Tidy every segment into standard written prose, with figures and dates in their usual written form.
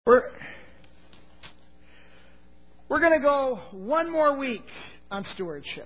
We're going to go one more week on stewardship.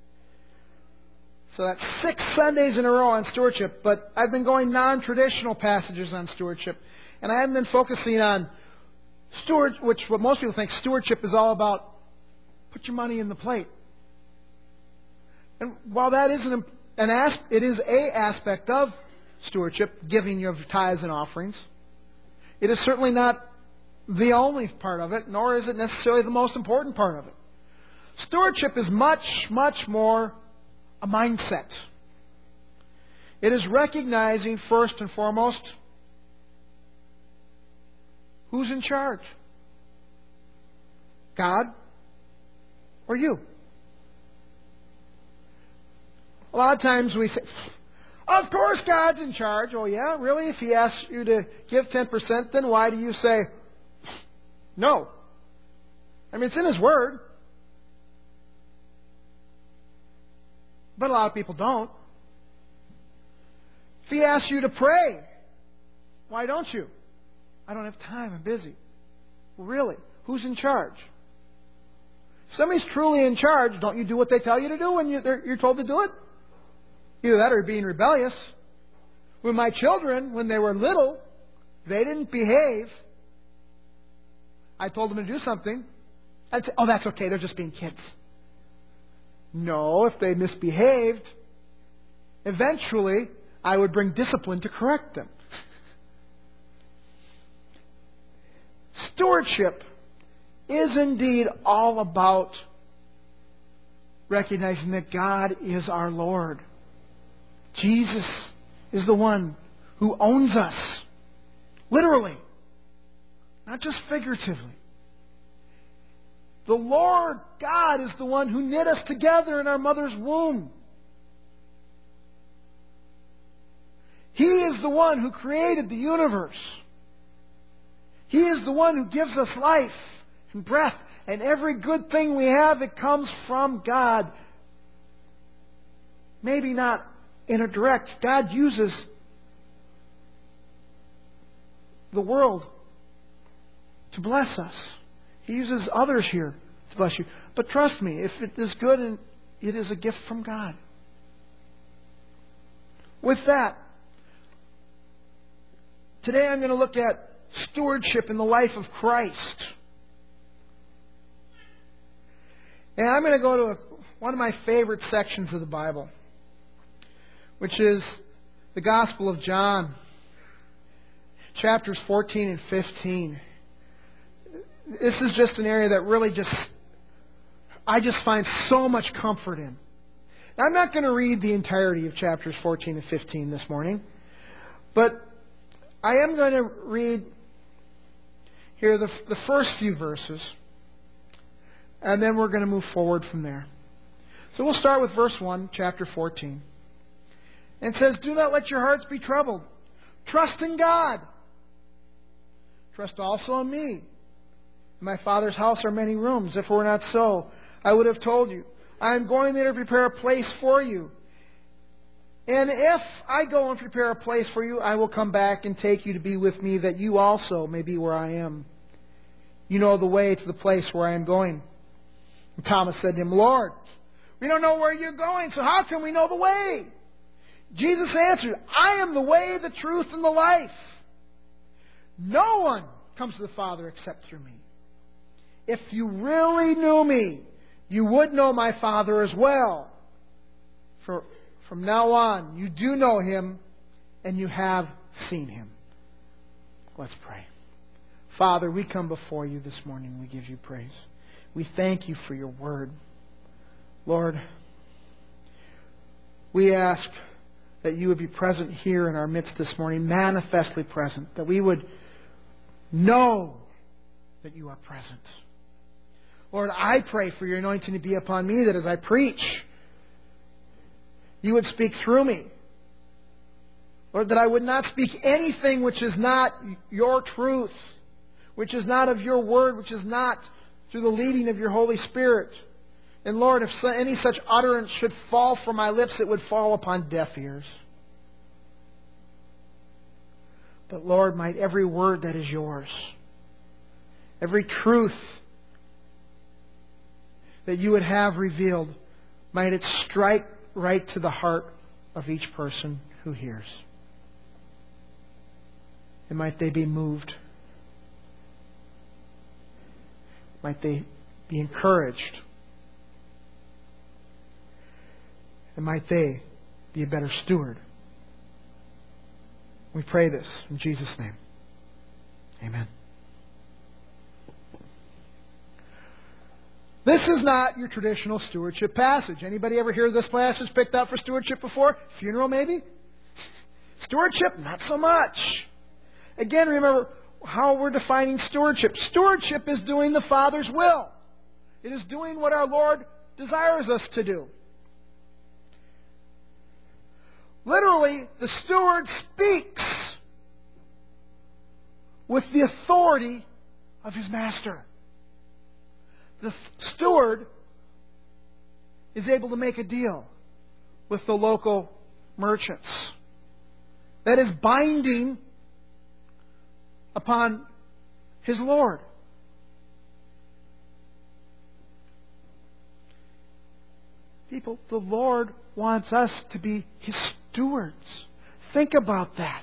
So that's 6 Sundays in a row on stewardship, but I've been going non-traditional passages on stewardship, and I haven't been focusing on which what most people think stewardship is all about. Put your money in the plate. And while that isn't it is an aspect of stewardship, giving of tithes and offerings, it is certainly not the only part of it, nor is it necessarily the most important part of it. Stewardship is much, much more a mindset. It is recognizing first and foremost who's in charge. God or you? A lot of times we say, of course God's in charge. Oh yeah? Really? If He asks you to give 10%, then why do you say no? I mean, it's in His Word. But a lot of people don't. If He asks you to pray, why don't you? I don't have time, I'm busy. Well, really? Who's in charge? If somebody's truly in charge, don't you do what they tell you to do when you're told to do it? Either that or being rebellious. When my children, when they were little, they didn't behave. I told them to do something. I'd say, oh, that's okay, they're just being kids. No, if they misbehaved, eventually I would bring discipline to correct them. Stewardship is indeed all about recognizing that God is our Lord. Jesus is the one who owns us. Literally. Not just figuratively. The Lord God is the one who knit us together in our mother's womb. He is the one who created the universe. He is the one who gives us life and breath. And every good thing we have, it comes from God. Maybe not in a direct. God uses the world to bless us. He uses others here to bless you. But trust me, if it is good, and it is a gift from God. With that, today I'm going to look at stewardship in the life of Christ. And I'm going to go to one of my favorite sections of the Bible, which is the Gospel of John, chapters 14 and 15. This is just an area that really I just find so much comfort in. Now, I'm not going to read the entirety of chapters 14 and 15 this morning, but I am going to read here the first few verses, and then we're going to move forward from there. So we'll start with verse 1, chapter 14. And it says, "Do not let your hearts be troubled. Trust in God. Trust also in me. In my Father's house are many rooms. If it were not so, I would have told you. I am going there to prepare a place for you. And if I go and prepare a place for you, I will come back and take you to be with me, that you also may be where I am. You know the way to the place where I am going." And Thomas said to Him, "Lord, we don't know where you're going, so how can we know the way?" Jesus answered, "I am the way, the truth, and the life. No one comes to the Father except through me. If you really knew me, you would know my Father as well. For from now on, you do know Him, and you have seen Him." Let's pray. Father, we come before you this morning. We give you praise. We thank you for your word. Lord, we ask that you would be present here in our midst this morning, manifestly present, that we would know that you are present. Lord, I pray for your anointing to be upon me, that as I preach, you would speak through me. Lord, that I would not speak anything which is not your truth, which is not of your word, which is not through the leading of your Holy Spirit. And Lord, if any such utterance should fall from my lips, it would fall upon deaf ears. But Lord, might every word that is yours every truth that You would have revealed, might it strike right to the heart of each person who hears. And might they be moved. Might they be encouraged. And might they be a better steward. We pray this in Jesus' name. Amen. This is not your traditional stewardship passage. Anybody ever hear this passage picked out for stewardship before? Funeral, maybe? Stewardship, not so much. Again, remember how we're defining stewardship. Stewardship is doing the Father's will. It is doing what our Lord desires us to do. Literally, the steward speaks with the authority of his master. The steward is able to make a deal with the local merchants that is binding upon his Lord. People, the Lord wants us to be His stewards. Think about that.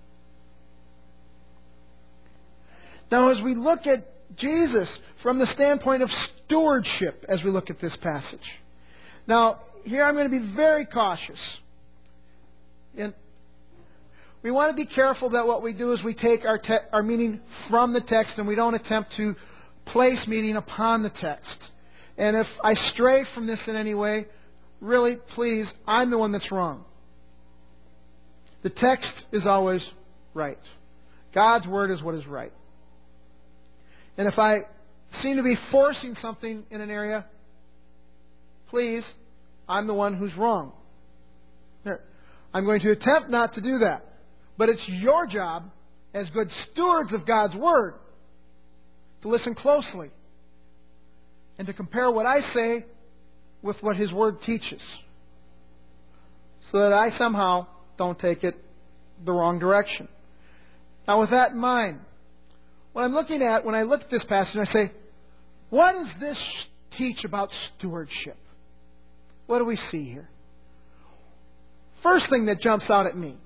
Now, as we look at Jesus from the standpoint of stewardship, as we look at this passage. Now, here I'm going to be very cautious. And we want to be careful that what we do is we take our meaning from the text and we don't attempt to place meaning upon the text. And if I stray from this in any way, really, please, I'm the one that's wrong. The text is always right. God's Word is what is right. And if I seem to be forcing something in an area, please, I'm the one who's wrong. I'm going to attempt not to do that. But it's your job, as good stewards of God's Word, to listen closely and to compare what I say with what His Word teaches, so that I somehow don't take it the wrong direction. Now, with that in mind, what I'm looking at, when I look at this passage, I say, what does this teach about stewardship? What do we see here? First thing that jumps out at me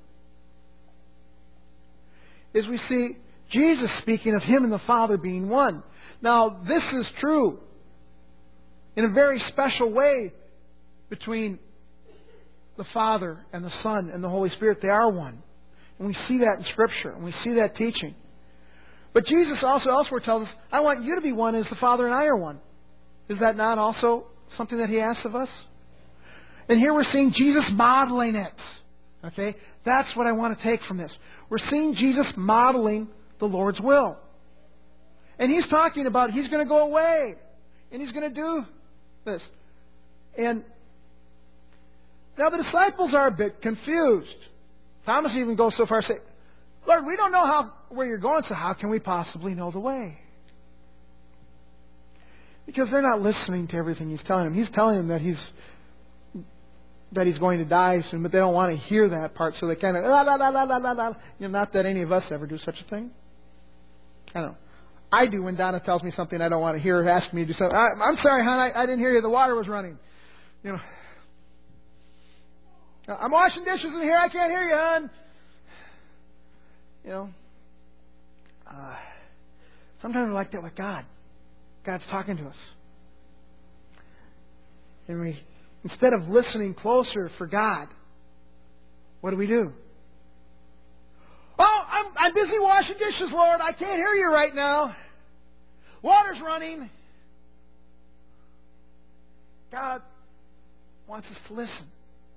is we see Jesus speaking of Him and the Father being one. Now, this is true in a very special way between the Father and the Son and the Holy Spirit. They are one. And we see that in Scripture, and we see that teaching. But Jesus also elsewhere tells us, I want you to be one as the Father and I are one. Is that not also something that He asks of us? And here we're seeing Jesus modeling it. Okay? That's what I want to take from this. We're seeing Jesus modeling the Lord's will. And He's talking about He's going to go away. And He's going to do this. And now the disciples are a bit confused. Thomas even goes so far as to say, Lord, we don't know where you're going, so how can we possibly know the way? Because they're not listening to everything He's telling them. He's telling them that He's going to die soon, but they don't want to hear that part, so they kind of not that any of us ever do such a thing. I don't know. I do when Donna tells me something I don't want to hear, or asks me to do something. I'm sorry, hon, I didn't hear you. The water was running. I'm washing dishes in here. I can't hear you, hon. Sometimes we're like that with God. God's talking to us. And we, instead of listening closer for God, what do? Oh, I'm busy washing dishes, Lord. I can't hear you right now. Water's running. God wants us to listen.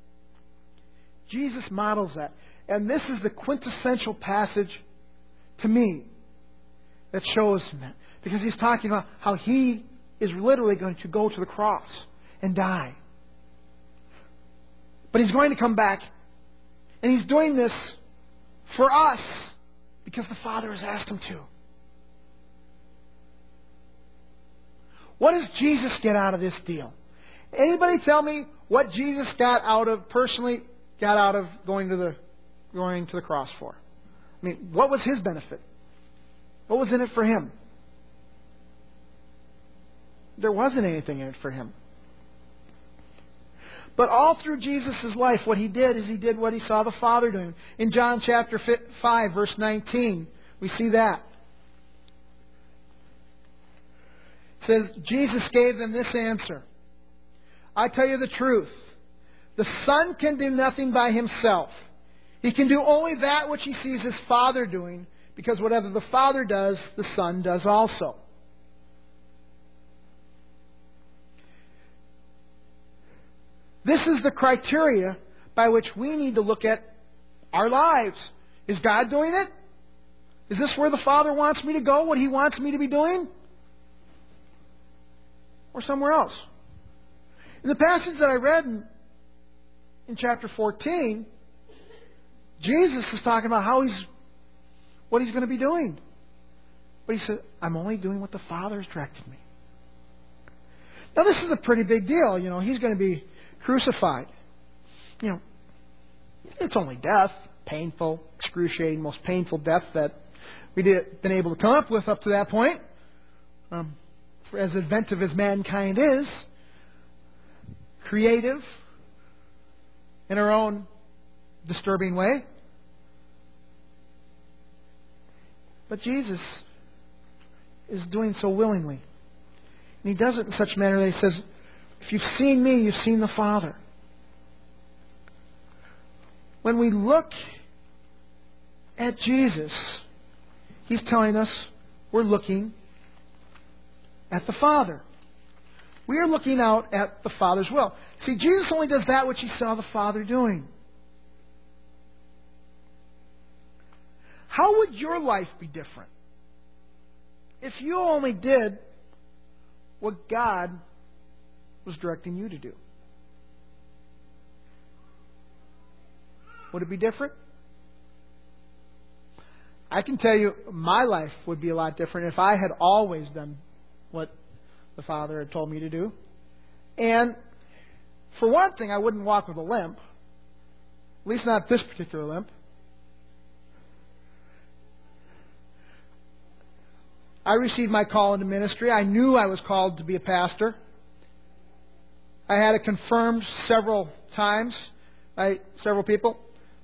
Jesus models that. And this is the quintessential passage to me that shows that. Because He's talking about how He is literally going to go to the cross and die. But He's going to come back. And He's doing this for us because the Father has asked Him to. What does Jesus get out of this deal? Anybody tell me what Jesus personally got out of going to the cross for? I mean, what was His benefit? What was in it for Him? there wasn't anything in it for him. But all through Jesus' life, what he did is he did what he saw the Father doing. In John chapter 5, verse 19, we see that. It says, Jesus gave them this answer. I tell you the truth. The Son can do nothing by himself. He can do only that which he sees his Father doing, because whatever the Father does, the Son does also. This is the criteria by which we need to look at our lives. Is God doing it? Is this where the Father wants me to go? What He wants me to be doing? Or somewhere else? In the passage that I read in chapter 14, Jesus is talking about what He's going to be doing. But He said, I'm only doing what the Father has directed me. Now this is a pretty big deal. He's going to be crucified. It's only death. Painful, excruciating, most painful death that we've been able to come up with up to that point. As inventive as mankind is, creative in our own disturbing way. But Jesus is doing so willingly. And He does it in such a manner that He says, if you've seen me, you've seen the Father. When we look at Jesus, He's telling us we're looking at the Father. We are looking out at the Father's will. See, Jesus only does that which He saw the Father doing. How would your life be different if you only did what God was directing you to do? Would it be different? I can tell you my life would be a lot different if I had always done what the Father had told me to do. And for one thing, I wouldn't walk with a limp. At least not this particular limp. I received my call into ministry. I knew I was called to be a pastor. I had it confirmed several times by several people.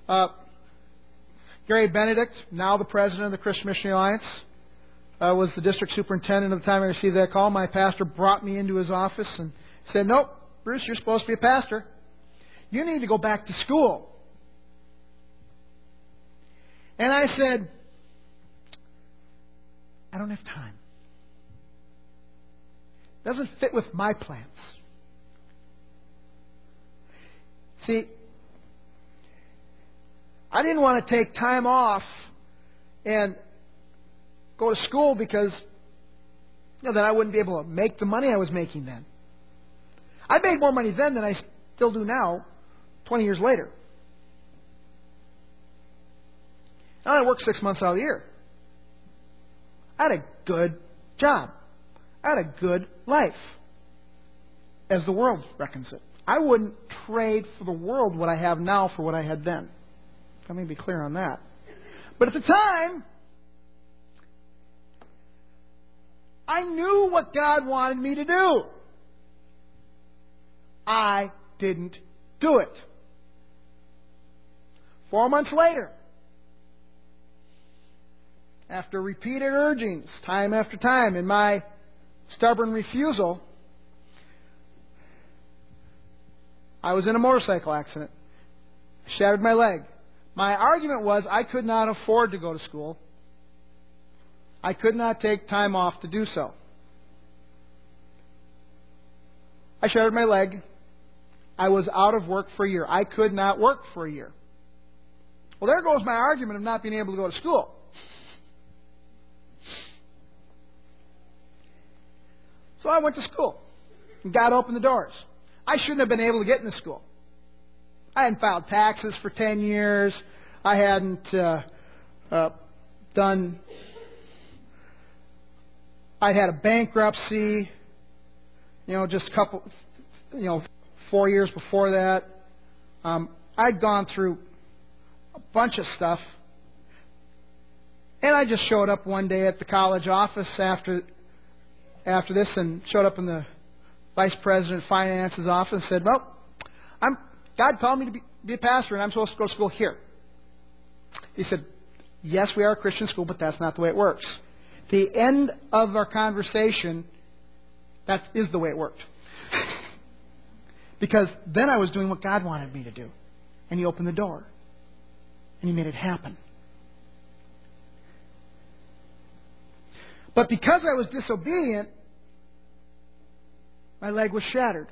Gary Benedict, now the president of the Christian Missionary Alliance, was the district superintendent at the time I received that call. My pastor brought me into his office and said, nope, Bruce, you're supposed to be a pastor. You need to go back to school. And I said, I don't have time. It doesn't fit with my plans. See, I didn't want to take time off and go to school because then I wouldn't be able to make the money I was making then. I made more money then than I still do now, 20 years later. Now I work 6 months out of the year. I had a good job. I had a good life, as the world reckons it. I wouldn't trade for the world what I have now for what I had then. Let me be clear on that. But at the time, I knew what God wanted me to do. I didn't do it. 4 months later, after repeated urgings, time after time, in my stubborn refusal, I was in a motorcycle accident. Shattered my leg. My argument was I could not afford to go to school. I could not take time off to do so. I shattered my leg. I was out of work for a year. I could not work for a year. Well, there goes my argument of not being able to go to school. So I went to school and God opened the doors. I shouldn't have been able to get into school. I hadn't filed taxes for 10 years. I hadn't I'd had a bankruptcy, just a couple, 4 years before that. I'd gone through a bunch of stuff. And I just showed up one day at the college office after after this and showed up in the Vice President of Finance's office and said, well, God called me to be a pastor and I'm supposed to go to school here. He said, yes, we are a Christian school, but that's not the way it works. The end of our conversation, that is the way it worked. Because then I was doing what God wanted me to do. And He opened the door. And He made it happen. But because I was disobedient, my leg was shattered.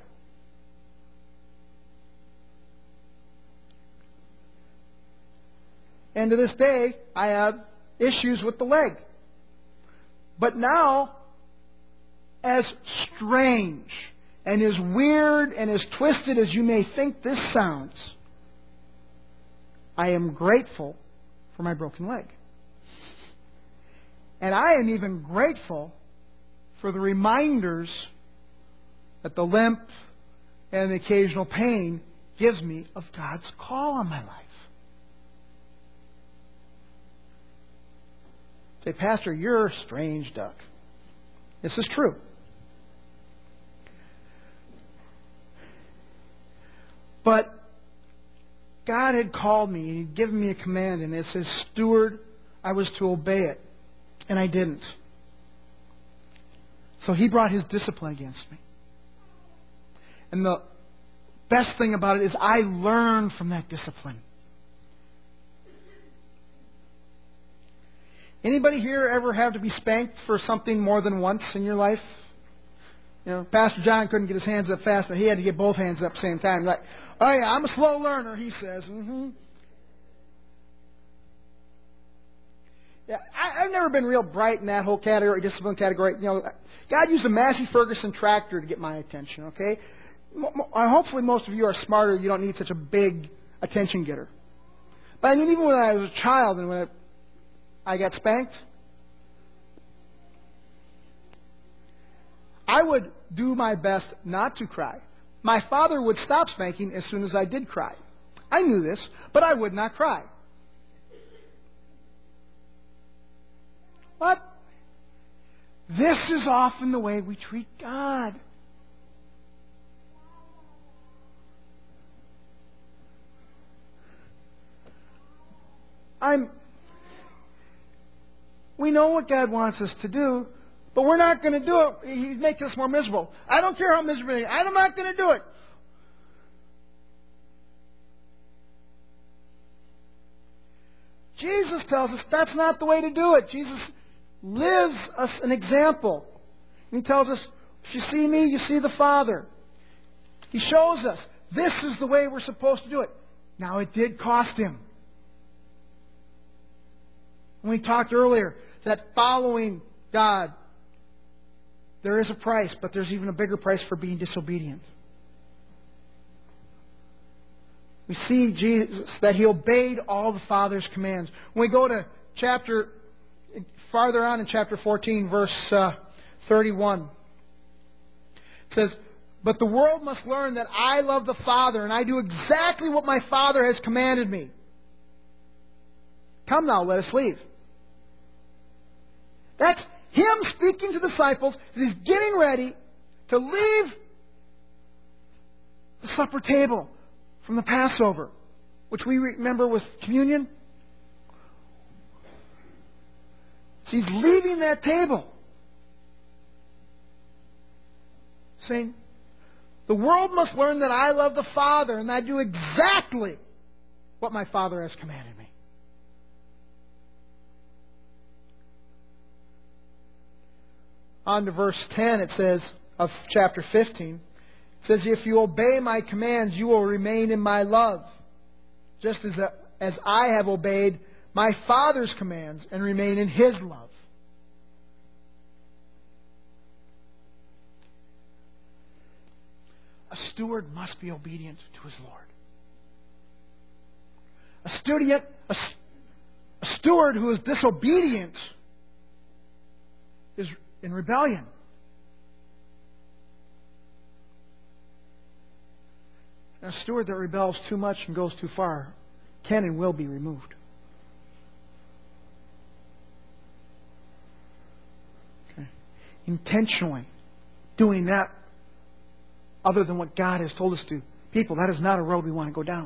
And to this day, I have issues with the leg. But now, as strange and as weird and as twisted as you may think this sounds, I am grateful for my broken leg. And I am even grateful for the reminders that the limp and the occasional pain gives me of God's call on my life. Say, Pastor, you're a strange duck. This is true. But God had called me, and He'd given me a command, and as His steward, I was to obey it. And I didn't. So He brought His discipline against me. And the best thing about it is I learned from that discipline. Anybody here ever have to be spanked for something more than once in your life? You know, Pastor John couldn't get his hands up fast, and he had to get both hands up at the same time. Like, oh yeah, I'm a slow learner, he says. Yeah, I've never been real bright in that whole category, discipline category. You know, God used a Massey Ferguson tractor to get my attention. Okay, hopefully most of you are smarter. You don't need such a big attention getter. But I mean, even when I was a child and when I got spanked, I would do my best not to cry. My father would stop spanking as soon as I did cry. I knew this, but I would not cry. But this is often the way we treat God. We know what God wants us to do, but we're not going to do it. He's making us more miserable. I don't care how miserable I am. I'm not going to do it. Jesus tells us that's not the way to do it. Jesus lives us an example. He tells us, if you see me, you see the Father. He shows us this is the way we're supposed to do it. Now, it did cost Him. And we talked earlier that following God, there is a price, but there's even a bigger price for being disobedient. We see Jesus, that He obeyed all the Father's commands. When we go to farther on in chapter 14, verse 31, it says, but the world must learn that I love the Father, and I do exactly what my Father has commanded me. Come now, let us leave. That's Him speaking to the disciples as He's getting ready to leave the supper table from the Passover, which we remember with communion. So He's leaving that table, saying, the world must learn that I love the Father and I do exactly what my Father has commanded me. On to verse 10, it says, of chapter 15, it says, if you obey my commands, you will remain in my love, just as I have obeyed my Father's commands and remain in His love. A steward must be obedient to his Lord. A steward who is disobedient is in rebellion. And a steward that rebels too much and goes too far can and will be removed. Okay. intentionally doing that other than what God has told us to. People, that is not a road we want to go down.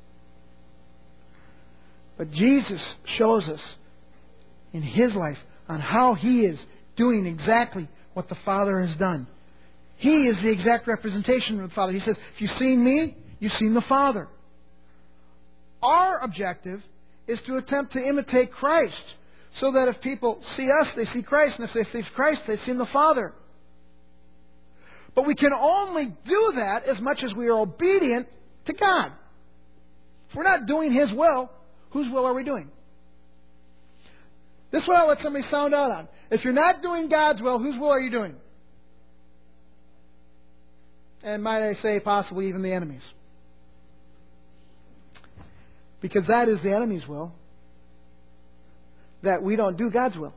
But Jesus shows us in His life on how He is doing exactly what the Father has done. He is the exact representation of the Father. He says, if you've seen me, you've seen the Father. Our objective is to attempt to imitate Christ, so that if people see us, they see Christ, and if they see Christ, they've seen the Father. But we can only do that as much as we are obedient to God. If we're not doing His will, whose will are we doing? This is what I'll let somebody sound out on. If you're not doing God's will, whose will are you doing? And might I say, possibly even the enemy's. Because that is the enemy's will. That we don't do God's will.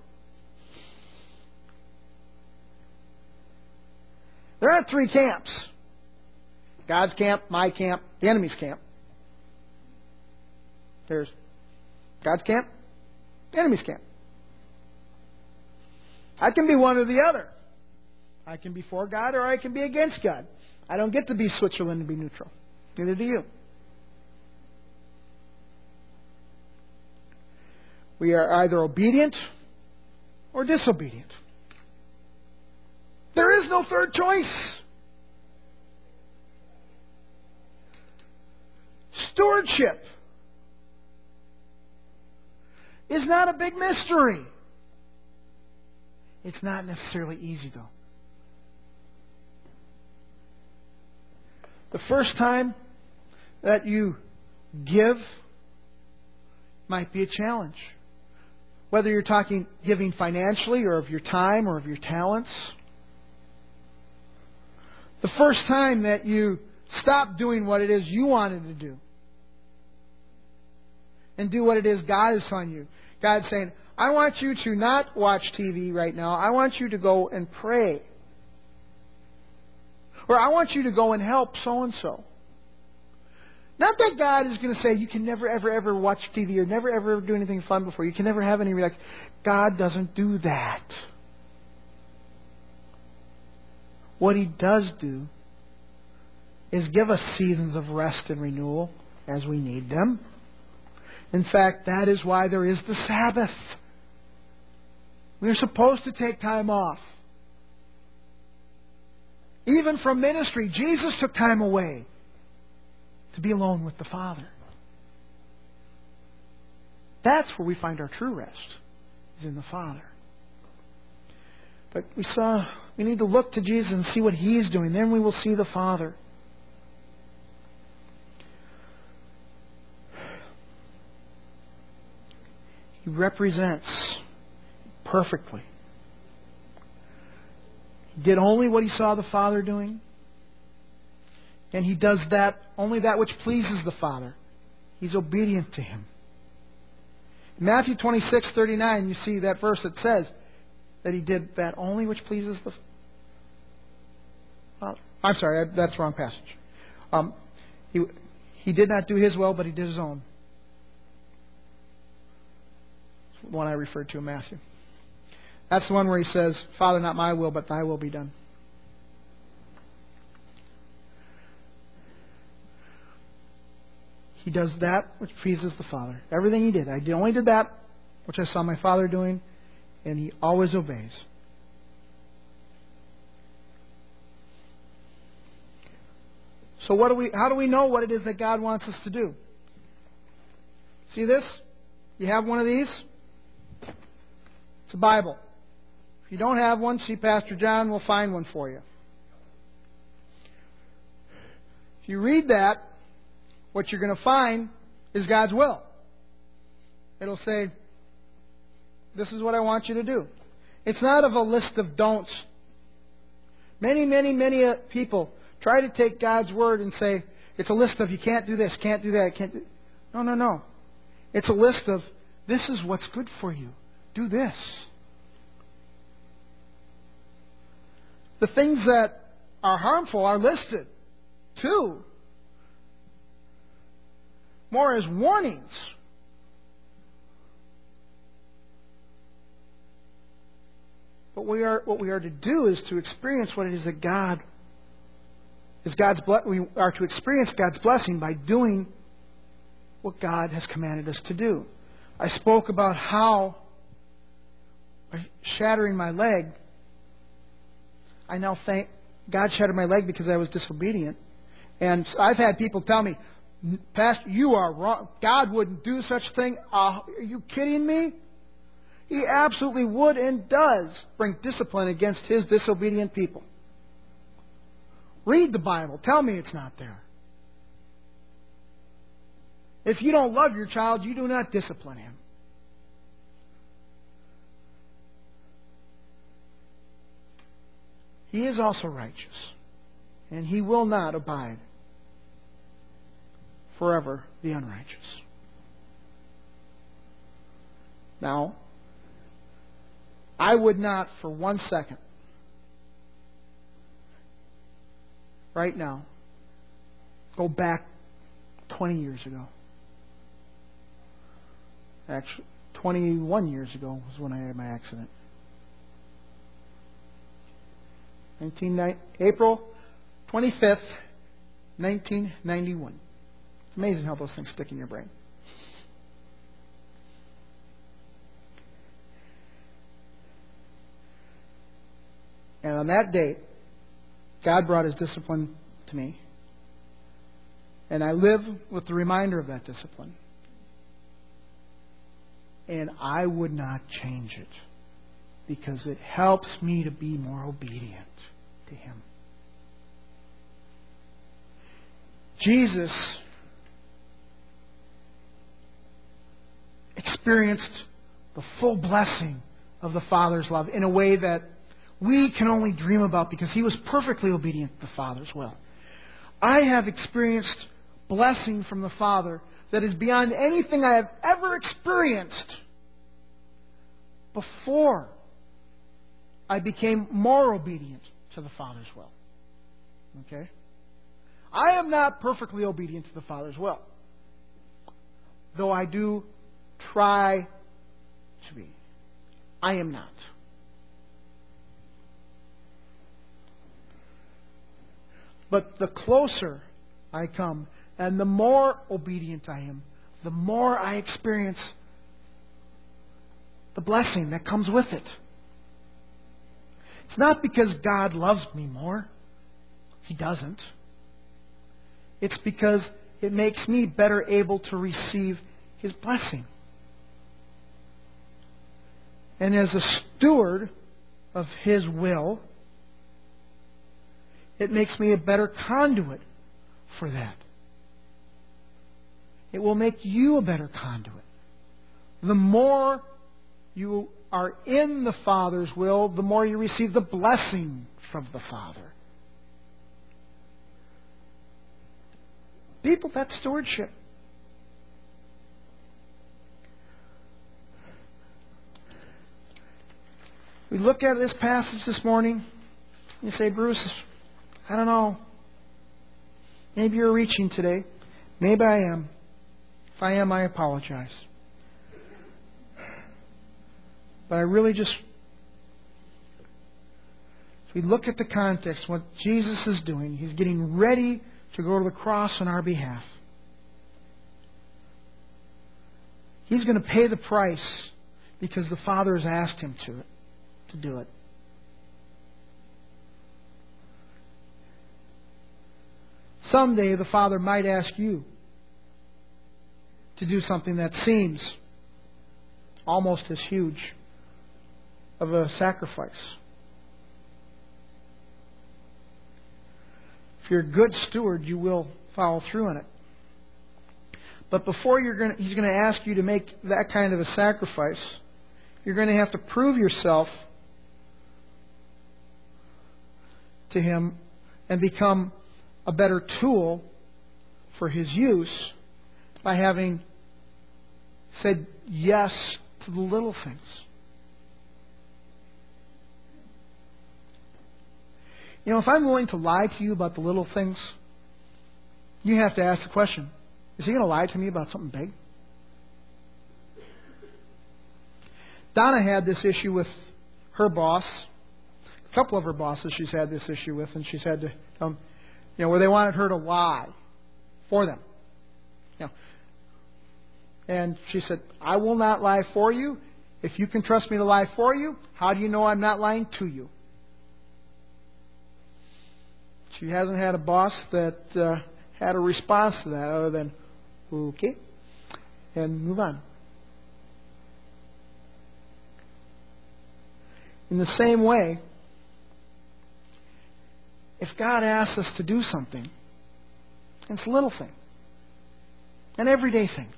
There aren't three camps. God's camp, my camp, the enemy's camp. There's God's camp, the enemy's camp. I can be one or the other. I can be for God or I can be against God. I don't get to be Switzerland and be neutral. Neither do you. We are either obedient or disobedient. There is no third choice. Stewardship is not a big mystery. It's not necessarily easy, though. The first time that you give might be a challenge. Whether you're talking giving financially or of your time or of your talents. The first time that you stop doing what it is you wanted to do and do what it is God is telling you. God's saying, I want you to not watch TV right now. I want you to go and pray. Or I want you to go and help so-and-so. Not that God is going to say, you can never, ever, ever watch TV or never, ever, ever do anything fun before. You can never have any relax. God doesn't do that. What He does do is give us seasons of rest and renewal as we need them. In fact, that is why there is the Sabbath. We are supposed to take time off. Even from ministry, Jesus took time away to be alone with the Father. That's where we find our true rest, is in the Father. But we need to look to Jesus and see what He's doing. Then we will see the Father. He represents perfectly. He did only what He saw the Father doing. And He does that, only that which pleases the Father. He's obedient to Him. In Matthew 26:39, you see that verse that says that He did that only which pleases the Father. I'm sorry, that's the wrong passage. He did not do His will, but He did His own. That's the one I referred to in Matthew. That's the one where He says, Father, not my will, but Thy will be done. He does that which pleases the Father. Everything He did. I only did that which I saw my Father doing, and He always obeys. So how do we know what it is that God wants us to do? See this? You have one of these? It's a Bible. If you don't have one, see Pastor John. We'll find one for you. If you read that, what you're going to find is God's will. It'll say, this is what I want you to do. It's not of a list of don'ts. Many people try to take God's word and say, it's a list of you can't do this, can't do that, can't do... No. It's a list of, this is what's good for you. Do this. The things that are harmful are listed, too. More as warnings. what we are to do is to experience what it is that God is we are to experience God's blessing by doing what God has commanded us to do. I spoke about how by shattering my leg, I now thank God shattered my leg because I was disobedient. And I've had people tell me, Pastor, you are wrong. God wouldn't do such a thing. Are you kidding me? He absolutely would and does bring discipline against His disobedient people. Read the Bible. Tell me it's not there. If you don't love your child, you do not discipline him. He is also righteous, and He will not abide forever the unrighteous. Now, I would not for 1 second, right now, go back 20 years ago. Actually, 21 years ago was when I had my accident. April 25th, 1991. It's amazing how those things stick in your brain. And on that date, God brought His discipline to me. And I live with the reminder of that discipline. And I would not change it, because it helps me to be more obedient to Him. Jesus experienced the full blessing of the Father's love in a way that we can only dream about, because He was perfectly obedient to the Father's will. I have experienced blessing from the Father that is beyond anything I have ever experienced before I became more obedient to the Father's will. Okay? I am not perfectly obedient to the Father's will, though I do try to be. I am not. But the closer I come and the more obedient I am, the more I experience the blessing that comes with it. It's not because God loves me more. He doesn't. It's because it makes me better able to receive His blessing. And as a steward of His will, it makes me a better conduit for that. It will make you a better conduit. The more you are in the Father's will, the more you receive the blessing from the Father. People, that's stewardship. We look at this passage this morning, and you say, Bruce, I don't know. Maybe you're reaching today. Maybe I am. If I am, I apologize. But I really just... If we look at the context, what Jesus is doing, He's getting ready to go to the cross on our behalf. He's going to pay the price because the Father has asked Him to do it. Someday the Father might ask you to do something that seems almost as huge of a sacrifice. If you're a good steward, you will follow through on it. But before He's going to ask you to make that kind of a sacrifice, you're going to have to prove yourself to Him and become a better tool for His use by having said yes to the little things. You know, if I'm willing to lie to you about the little things, you have to ask the question, is He going to lie to me about something big? Donna had this issue with her boss, a couple of her bosses she's had this issue with, and she's had to tell them, where they wanted her to lie for them. And she said, I will not lie for you. If you can trust me to lie for you, how do you know I'm not lying to you? She hasn't had a boss that had a response to that other than, okay, and move on. In the same way, if God asks us to do something, it's a little thing, an everyday thing,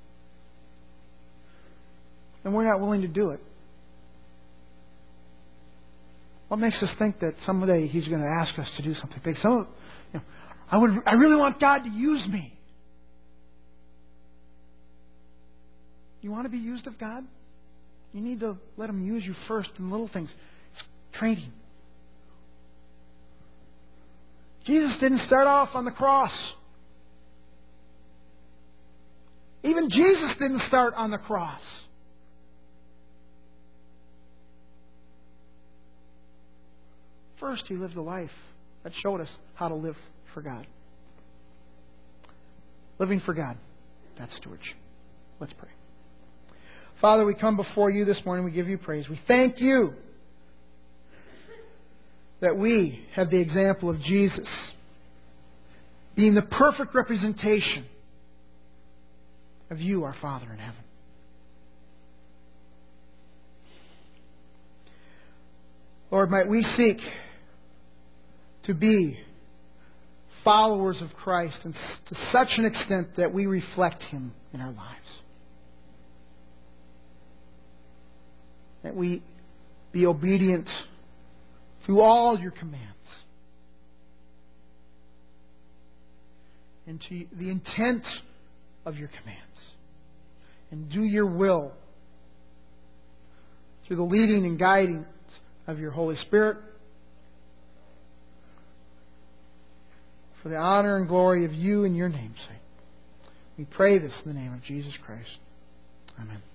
and we're not willing to do it, what makes us think that someday He's going to ask us to do something big? I really want God to use me. You want to be used of God? You need to let Him use you first in little things. It's training. Jesus didn't start off on the cross. Even Jesus didn't start on the cross. First, He lived a life that showed us how to live for God. Living for God, that's stewardship. Let's pray. Father, we come before You this morning. We give You praise. We thank You that we have the example of Jesus being the perfect representation of You, our Father in heaven. Lord, might we seek to be followers of Christ and to such an extent that we reflect Him in our lives. That we be obedient to all Your commands and to the intent of Your commands, and do Your will through the leading and guiding of Your Holy Spirit, for the honor and glory of You and Your name's sake. We pray this in the name of Jesus Christ. Amen.